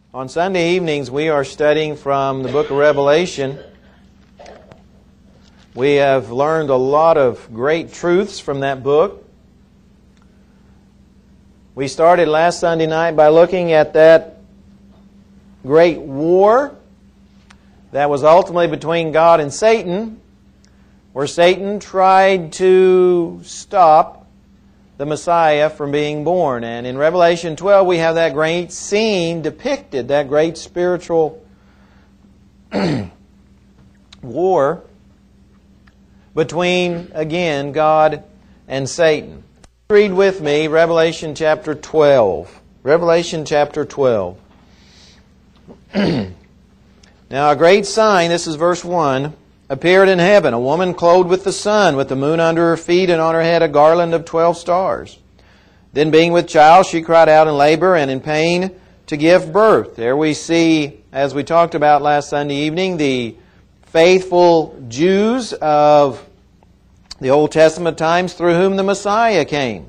On Sunday evenings, we are studying from the book of Revelation. We have learned a lot of great truths from that book. We started last Sunday night by looking at that great war that was ultimately between God and Satan, where Satan tried to stop the Messiah from being born. And in Revelation 12 we have that great scene depicted, that great spiritual war between, again, God and Satan. Read with me Revelation chapter 12. Revelation chapter 12. Now a great sign, this is verse 1, appeared in heaven, a woman clothed with the sun, with the moon under her feet, and on her head a garland of 12 stars. Then being with child, she cried out in labor and in pain to give birth. There we see, as we talked about last Sunday evening, the faithful Jews of the Old Testament times through whom the Messiah came.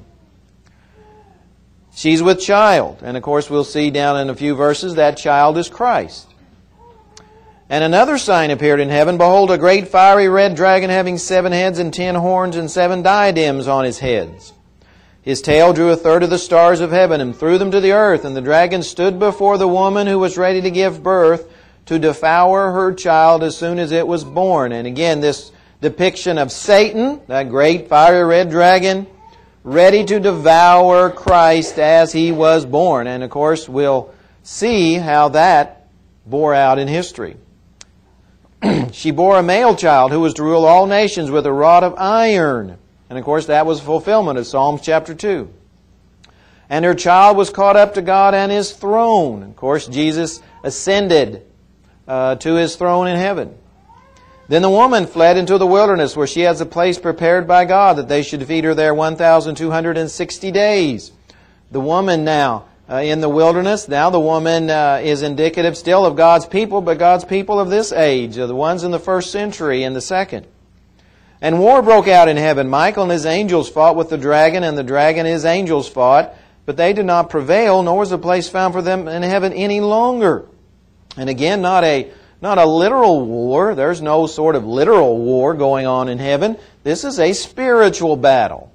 She's with child, and of course we'll see down in a few verses that child is Christ. And another sign appeared in heaven. Behold, a great fiery red dragon having 7 heads and 10 horns and 7 diadems on his heads. His tail drew a third of the stars of heaven and threw them to the earth. And the dragon stood before the woman who was ready to give birth to devour her child as soon as it was born. And again, this depiction of Satan, that great fiery red dragon, ready to devour Christ as He was born. And of course, we'll see how that bore out in history. She bore a male child who was to rule all nations with a rod of iron. And of course that was a fulfillment of Psalms chapter 2. And her child was caught up to God and His throne. Of course Jesus ascended to His throne in heaven. Then the woman fled into the wilderness, where she has a place prepared by God that they should feed her there 1,260 days. The woman now in the wilderness. Now the woman is indicative still of God's people, but God's people of this age, the ones in the first century and the second. And war broke out in heaven. Michael and his angels fought with the dragon, and the dragon and his angels fought, but they did not prevail, nor was a place found for them in heaven any longer. And again, not a literal war. There's no sort of literal war going on in heaven. This is a spiritual battle.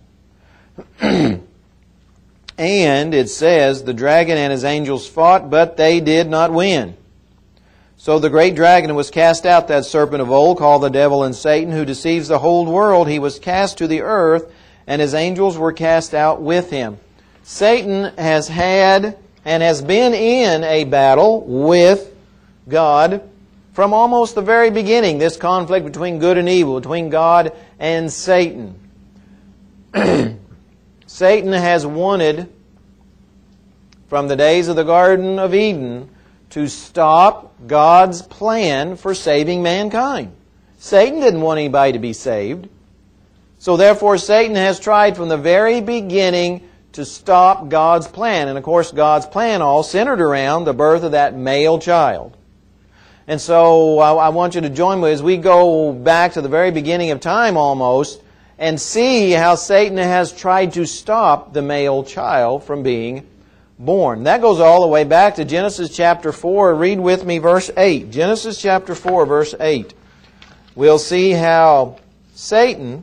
And it says, the dragon and his angels fought, but they did not win. So the great dragon was cast out, that serpent of old, called the devil and Satan, who deceives the whole world. He was cast to the earth, and his angels were cast out with him. Satan has had and has been in a battle with God from almost the very beginning, this conflict between good and evil, between God and Satan. Satan has wanted, from the days of the Garden of Eden, to stop God's plan for saving mankind. Satan didn't want anybody to be saved. So therefore Satan has tried from the very beginning to stop God's plan. And of course God's plan all centered around the birth of that male child. And so I want you to join me as we go back to the very beginning of time almost, and see how Satan has tried to stop the male child from being born. That goes all the way back to Genesis chapter 4. Read with me verse 8. Genesis chapter 4, verse 8. We'll see how Satan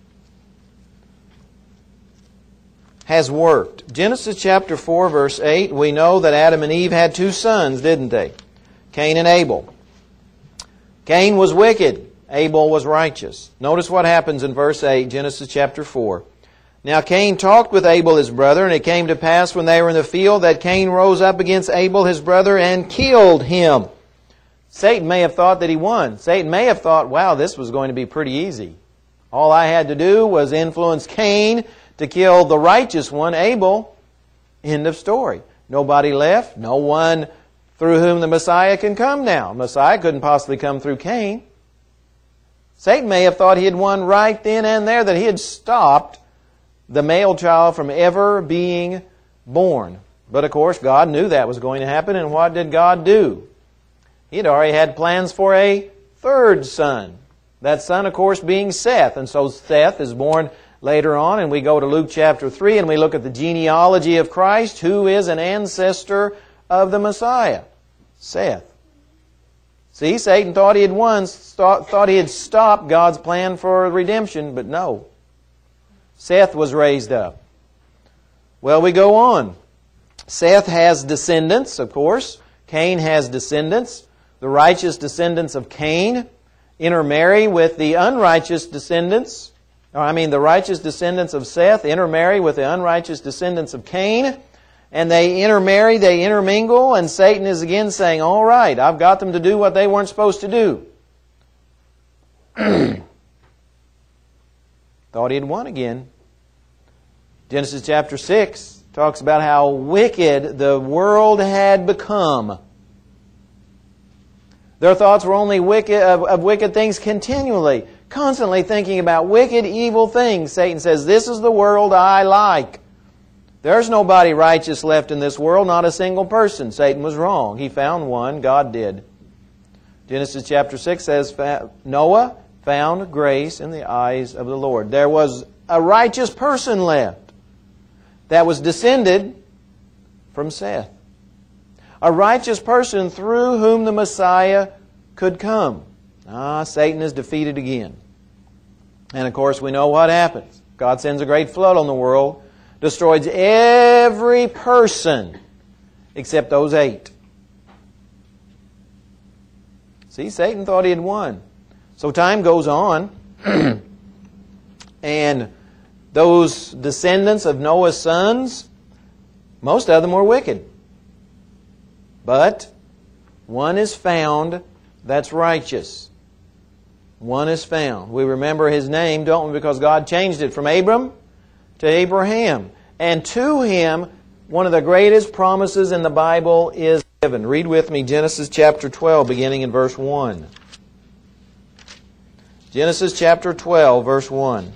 has worked. Genesis chapter 4, verse 8. We know that Adam and Eve had 2 sons, didn't they? Cain and Abel. Cain was wicked. Abel was righteous. Notice what happens in verse 8, Genesis chapter 4. Now Cain talked with Abel his brother, and it came to pass when they were in the field that Cain rose up against Abel his brother and killed him. Satan may have thought that he won. Satan may have thought, wow, this was going to be pretty easy. All I had to do was influence Cain to kill the righteous one, Abel. End of story. Nobody left. No one through whom the Messiah can come now. Messiah couldn't possibly come through Cain. Satan may have thought he had won right then and there, that he had stopped the male child from ever being born. But of course, God knew that was going to happen, and what did God do? He had already had plans for a 3rd son. That son, of course, being Seth. And so Seth is born later on, and we go to Luke chapter 3, and we look at the genealogy of Christ, who is an ancestor of the Messiah. Seth. See, Satan thought he had won, thought he had stopped God's plan for redemption, but no. Seth was raised up. Well, we go on. Seth has descendants, of course. Cain has descendants. The righteous descendants of Cain intermarry with the unrighteous descendants. The righteous descendants of Seth intermarry with the unrighteous descendants of Cain. And they intermarry, they intermingle, and Satan is again saying, all right, I've got them to do what they weren't supposed to do. Thought he had won again. Genesis chapter 6 talks about how wicked the world had become. Their thoughts were only of wicked things continually, constantly thinking about wicked, evil things. Satan says, this is the world I like. There's nobody righteous left in this world, not a single person. Satan was wrong. He found one. God did. Genesis chapter 6 says, Noah found grace in the eyes of the Lord. There was a righteous person left that was descended from Seth. A righteous person through whom the Messiah could come. Satan is defeated again. And of course we know what happens. God sends a great flood on the world, destroys every person except those 8. See, Satan thought he had won. So time goes on, and those descendants of Noah's sons, most of them were wicked. But one is found that's righteous. One is found. We remember his name, don't we? Because God changed it from Abram to Abraham. And to him, one of the greatest promises in the Bible is given. Read with me Genesis chapter 12, beginning in verse 1. Genesis chapter 12, verse 1.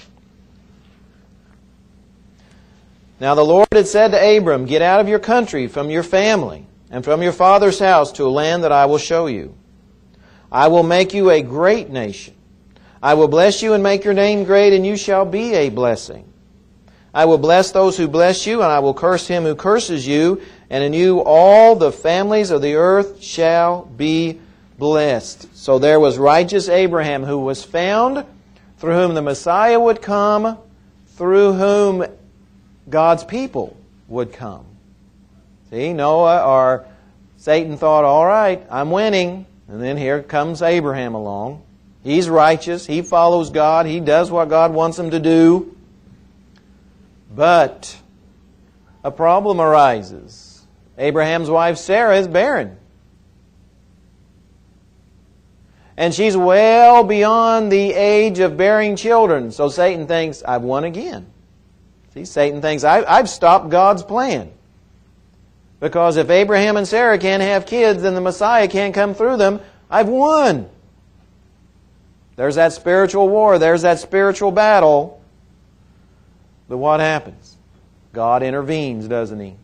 Now the Lord had said to Abram, get out of your country, from your family, and from your father's house to a land that I will show you. I will make you a great nation. I will bless you and make your name great, and you shall be a blessing. I will bless those who bless you, and I will curse him who curses you, and in you all the families of the earth shall be blessed. So there was righteous Abraham who was found, through whom the Messiah would come, through whom God's people would come. See, Noah or Satan thought, all right, I'm winning. And then here comes Abraham along. He's righteous. He follows God. He does what God wants him to do. But a problem arises. Abraham's wife Sarah is barren. And she's well beyond the age of bearing children. So Satan thinks, I've won again. See, Satan thinks, I've stopped God's plan. Because if Abraham and Sarah can't have kids, then the Messiah can't come through them. I've won. There's that spiritual war. There's that spiritual battle. But what happens? God intervenes, doesn't He?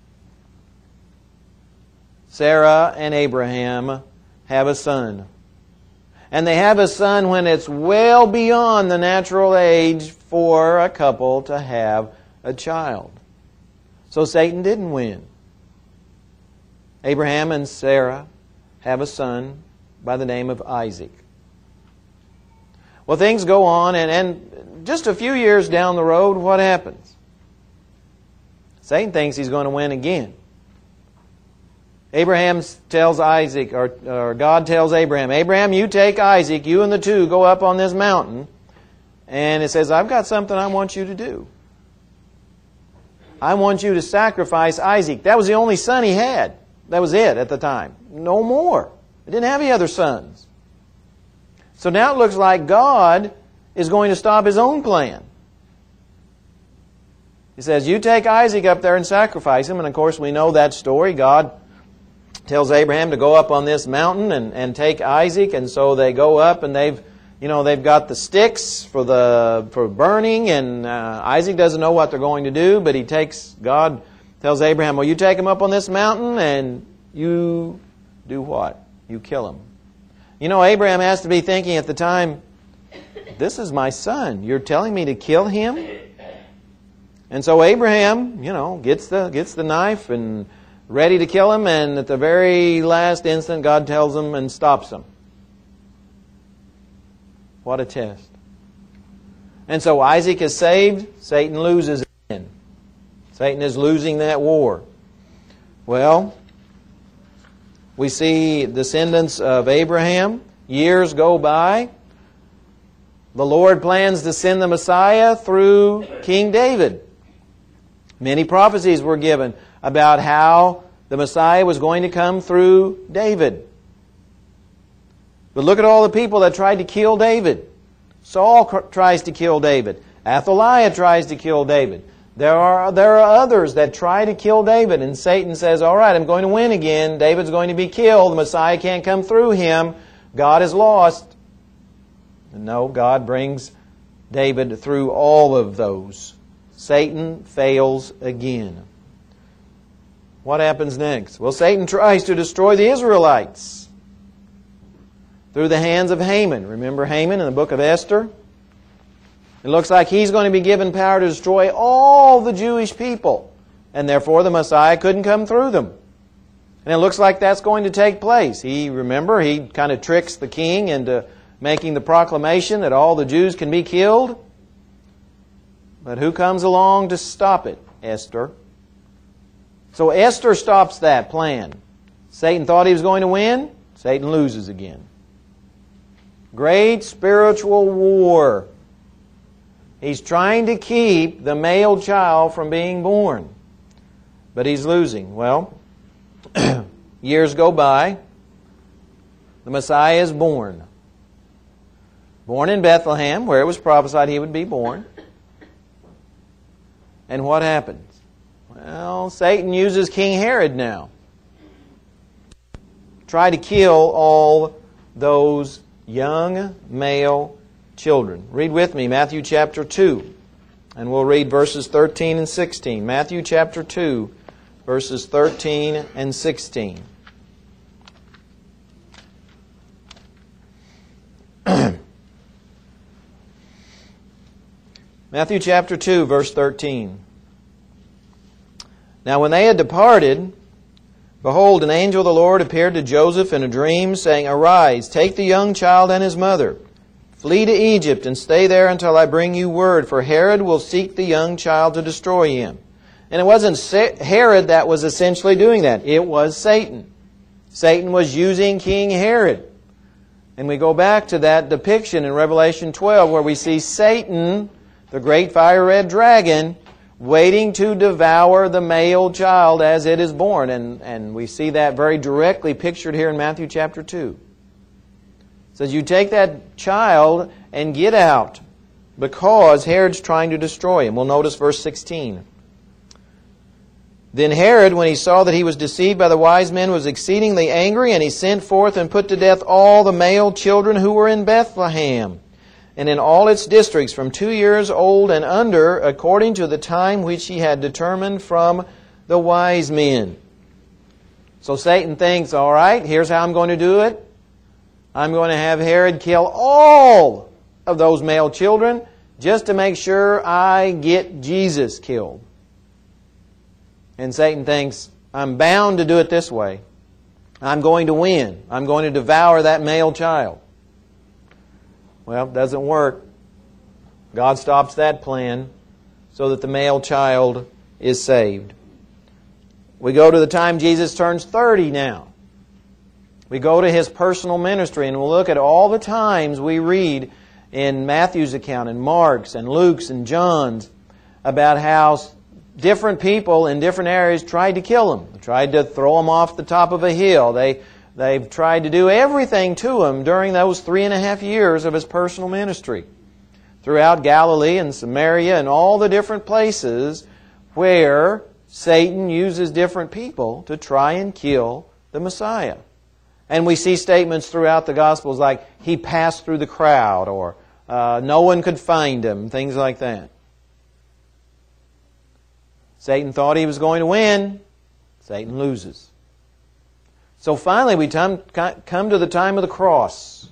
Sarah and Abraham have a son. And they have a son when it's well beyond the natural age for a couple to have a child. So Satan didn't win. Abraham and Sarah have a son by the name of Isaac. Well, things go on, and just a few years down the road, what happens? Satan thinks he's going to win again. Abraham tells Isaac, or God tells Abraham, Abraham, you take Isaac, you and the two go up on this mountain, and it says, I've got something I want you to do. I want you to sacrifice Isaac. That was the only son he had. That was it at the time. No more. He didn't have any other sons. So now it looks like God is going to stop His own plan. He says, you take Isaac up there and sacrifice him. And of course we know that story. God tells Abraham to go up on this mountain and take Isaac. And so they go up, and they've got the sticks for burning. And Isaac doesn't know what they're going to do, but God tells Abraham, well, you take him up on this mountain and you do what? You kill him. You know, Abraham has to be thinking at the time, this is my son. You're telling me to kill him? And so Abraham, gets the knife and ready to kill him, and at the very last instant, God tells him and stops him. What a test. And so Isaac is saved, Satan loses again. Satan is losing that war. Well, we see descendants of Abraham. Years go by. The Lord plans to send the Messiah through King David. Many prophecies were given about how the Messiah was going to come through David. But look at all the people that tried to kill David. Saul tries to kill David. Athaliah tries to kill David. There are others that try to kill David, and Satan says, all right, I'm going to win again. David's going to be killed. The Messiah can't come through him. God is lost. And no, God brings David through all of those. Satan fails again. What happens next? Well, Satan tries to destroy the Israelites through the hands of Haman. Remember Haman in the book of Esther? It looks like he's going to be given power to destroy all the Jewish people, and therefore the Messiah couldn't come through them. And it looks like that's going to take place. He kind of tricks the king into making the proclamation that all the Jews can be killed. But who comes along to stop it? Esther. So Esther stops that plan. Satan thought he was going to win. Satan loses again. Great spiritual war. He's trying to keep the male child from being born. But he's losing. Well, years go by. The Messiah is born. Born in Bethlehem, where it was prophesied he would be born. And what happens? Well, Satan uses King Herod now. Try to kill all those young male children. Read with me Matthew chapter 2. And we'll read verses 13 and 16. Matthew chapter 2, verses 13 and 16. Matthew chapter 2, verse 13. Now when they had departed, behold, an angel of the Lord appeared to Joseph in a dream, saying, Arise, take the young child and his mother, flee to Egypt, and stay there until I bring you word, for Herod will seek the young child to destroy him. And it wasn't Herod that was essentially doing that. It was Satan. Satan was using King Herod. And we go back to that depiction in Revelation 12 where we see Satan, the great fire red dragon, waiting to devour the male child as it is born. And we see that very directly pictured here in Matthew chapter 2. It says, you take that child and get out because Herod's trying to destroy him. We'll notice verse 16. Then Herod, when he saw that he was deceived by the wise men, was exceedingly angry, and he sent forth and put to death all the male children who were in Bethlehem, and in all its districts from 2 years old and under, according to the time which he had determined from the wise men. So Satan thinks, all right, here's how I'm going to do it. I'm going to have Herod kill all of those male children just to make sure I get Jesus killed. And Satan thinks, I'm bound to do it this way. I'm going to win. I'm going to devour that male child. Well, it doesn't work. God stops that plan so that the male child is saved. We go to the time Jesus turns 30 now. We go to His personal ministry and we'll look at all the times we read in Matthew's account and Mark's and Luke's and John's about how different people in different areas tried to kill Him. They tried to throw Him off the top of a hill. They've tried to do everything to Him during those 3.5 years of His personal ministry. Throughout Galilee and Samaria and all the different places where Satan uses different people to try and kill the Messiah. And we see statements throughout the Gospels like, He passed through the crowd, or no one could find Him, things like that. Satan thought he was going to win. Satan loses. So finally we come to the time of the cross.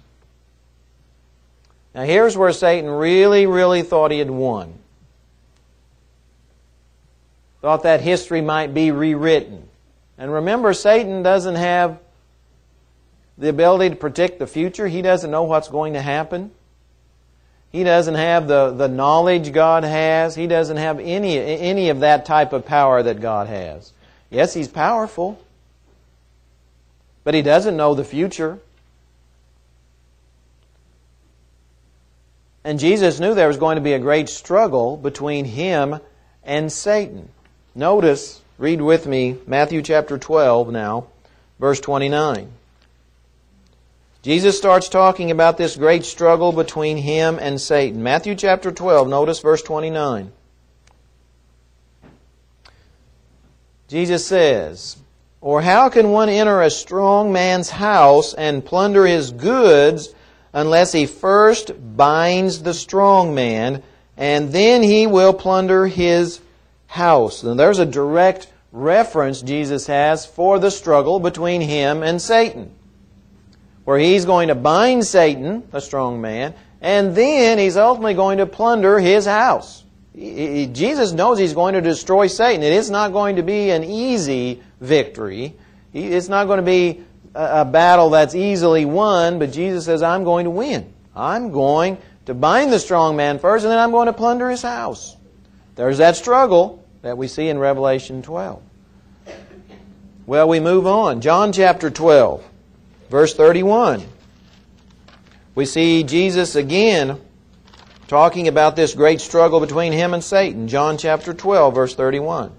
Now here's where Satan really, really thought he had won. Thought that history might be rewritten. And remember, Satan doesn't have the ability to predict the future. He doesn't know what's going to happen. He doesn't have the knowledge God has. He doesn't have any of that type of power that God has. Yes, he's powerful, but he doesn't know the future. And Jesus knew there was going to be a great struggle between him and Satan. Notice, read with me, Matthew chapter 12 now, verse 29. Jesus starts talking about this great struggle between him and Satan. Matthew chapter 12, notice verse 29. Jesus says, "Or how can one enter a strong man's house and plunder his goods unless he first binds the strong man, and then he will plunder his house?" And there's a direct reference Jesus has for the struggle between him and Satan, where he's going to bind Satan, the strong man, and then he's ultimately going to plunder his house. Jesus knows he's going to destroy Satan. It is not going to be an easy victory. It's not going to be a battle that's easily won, but Jesus says, I'm going to win. I'm going to bind the strong man first, and then I'm going to plunder his house. There's that struggle that we see in Revelation 12. Well, we move on. John chapter 12. Verse 31, we see Jesus again talking about this great struggle between him and Satan. John chapter 12, verse 31.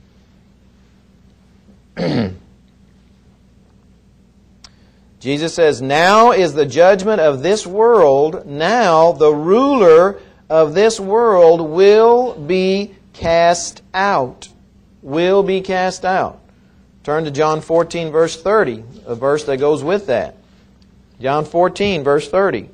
Jesus says, "Now is the judgment of this world. Now the ruler of this world will be cast out." Will be cast out. Turn to John 14, verse 30, a verse that goes with that. John 14, verse 30.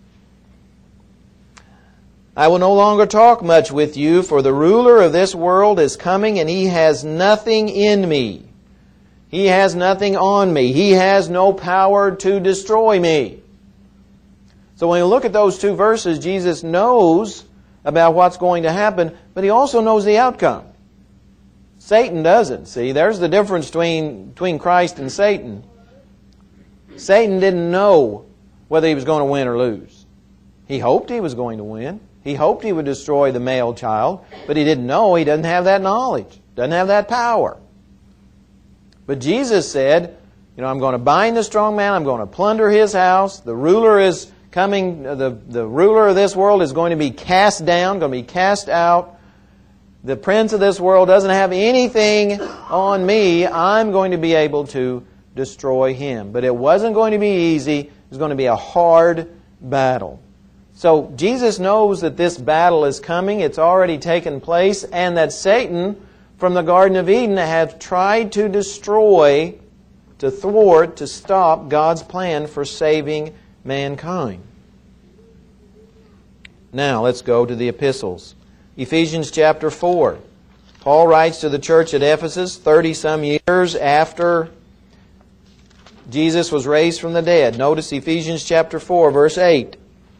"I will no longer talk much with you, for the ruler of this world is coming, and he has nothing in me. He has nothing on me. He has no power to destroy me." So when you look at those two verses, Jesus knows about what's going to happen, but he also knows the outcome. Satan doesn't. See, there's the difference between Christ and Satan. Satan didn't know whether he was going to win or lose. He hoped he was going to win. He hoped he would destroy the male child, but he didn't know. He doesn't have that knowledge, doesn't have that power. But Jesus said, I'm going to bind the strong man, I'm going to plunder his house, the ruler is coming, the ruler of this world is going to be cast down, going to be cast out. The prince of this world doesn't have anything on me. I'm going to be able to destroy him. But it wasn't going to be easy. It was going to be a hard battle. So Jesus knows that this battle is coming. It's already taken place. And that Satan, from the Garden of Eden, has tried to destroy, to thwart, to stop God's plan for saving mankind. Now, let's go to the epistles. Ephesians chapter 4. Paul writes to the church at Ephesus 30-some years after Jesus was raised from the dead. Notice Ephesians chapter 4, verse 8.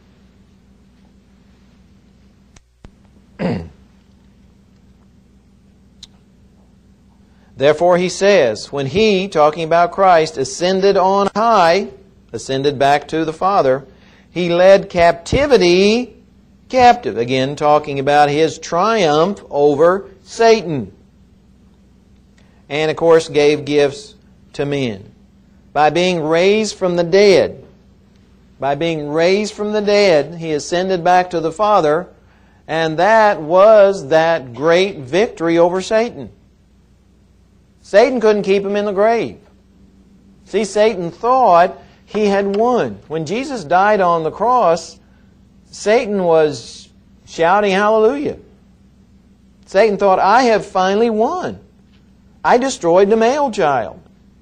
Therefore he says, when he, talking about Christ, ascended on high, ascended back to the Father, he led captivity captive. Again, talking about his triumph over Satan. And, of course, gave gifts to men. By being raised from the dead, he ascended back to the Father, and that was that great victory over Satan. Satan couldn't keep him in the grave. See, Satan thought he had won. When Jesus died on the cross, Satan was shouting hallelujah. Satan thought, I have finally won. I destroyed the male child.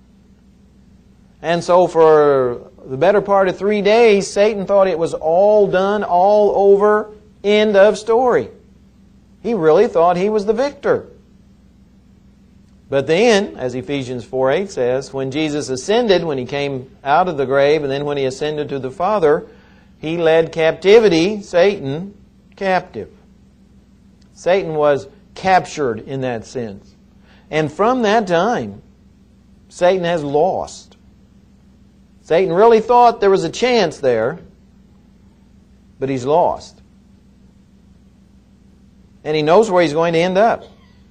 And so for the better part of 3 days, Satan thought it was all done, all over, end of story. He really thought he was the victor. But then, as Ephesians 4:8 says, when Jesus ascended, when he came out of the grave, and then when he ascended to the Father, he led captivity, Satan, captive. Satan was captured in that sense. And from that time, Satan has lost. Satan really thought there was a chance there, but he's lost. And he knows where he's going to end up.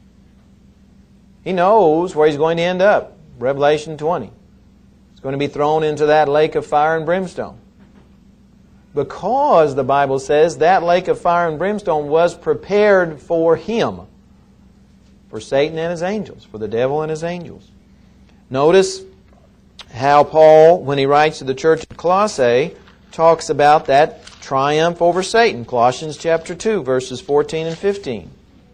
He knows where he's going to end up. Revelation 20. He's going to be thrown into that lake of fire and brimstone. Because, the Bible says, that lake of fire and brimstone was prepared for him. For Satan and his angels. For the devil and his angels. Notice how Paul, when he writes to the church of Colossae, talks about that triumph over Satan. Colossians chapter 2, verses 14 and 15.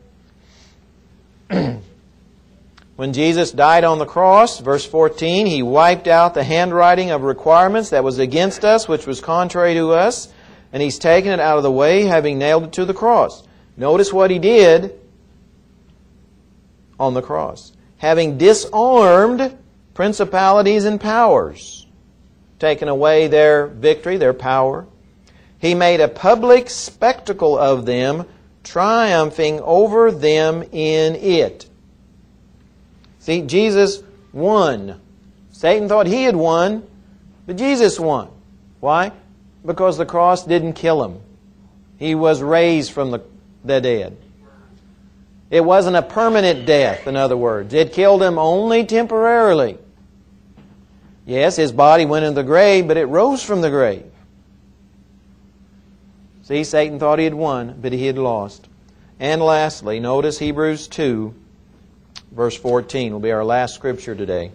When Jesus died on the cross, verse 14, He wiped out the handwriting of requirements that was against us, which was contrary to us, and He's taken it out of the way, having nailed it to the cross. Notice what He did on the cross. Having disarmed principalities and powers, taken away their victory, their power, He made a public spectacle of them, triumphing over them in it. See, Jesus won. Satan thought he had won, but Jesus won. Why? Because the cross didn't kill him. He was raised from the dead. It wasn't a permanent death, in other words. It killed him only temporarily. Yes, his body went into the grave, but it rose from the grave. See, Satan thought he had won, but he had lost. And lastly, notice Hebrews 2, verse 14 will be our last scripture today.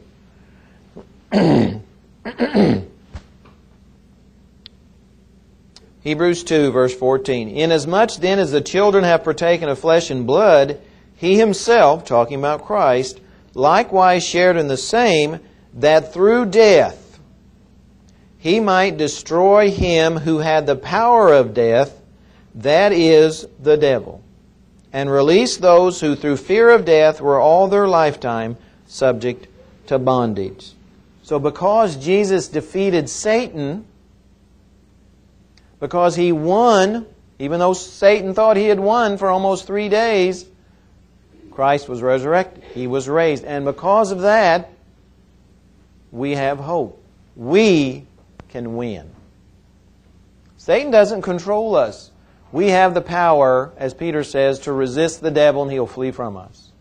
Hebrews 2, verse 14. Inasmuch then as the children have partaken of flesh and blood, He Himself, talking about Christ, likewise shared in the same, that through death He might destroy him who had the power of death, that is, the devil, and release those who through fear of death were all their lifetime subject to bondage. So because Jesus defeated Satan, because He won, even though Satan thought he had won for almost 3 days, Christ was resurrected. He was raised. And because of that, we have hope. We can win. Satan doesn't control us. We have the power, as Peter says, to resist the devil and he'll flee from us.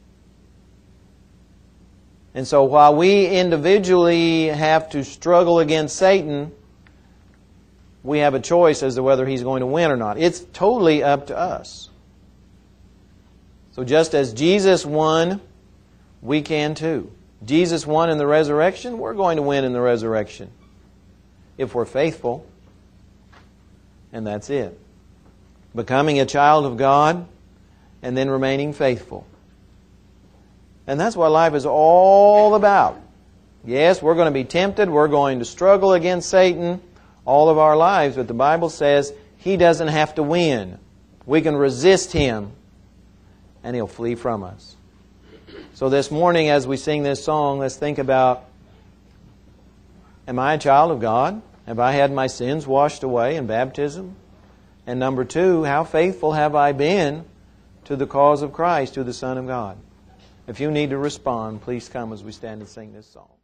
And so while we individually have to struggle against Satan, we have a choice as to whether he's going to win or not. It's totally up to us. So just as Jesus won, we can too. Jesus won in the resurrection, we're going to win in the resurrection. If we're faithful. And that's it. Becoming a child of God and then remaining faithful. And that's what life is all about. Yes, we're going to be tempted. We're going to struggle against Satan all of our lives. But the Bible says he doesn't have to win. We can resist him and he'll flee from us. So this morning as we sing this song, let's think about, am I a child of God? Have I had my sins washed away in baptism? And number 2, how faithful have I been to the cause of Christ, to the Son of God? If you need to respond, please come as we stand and sing this song.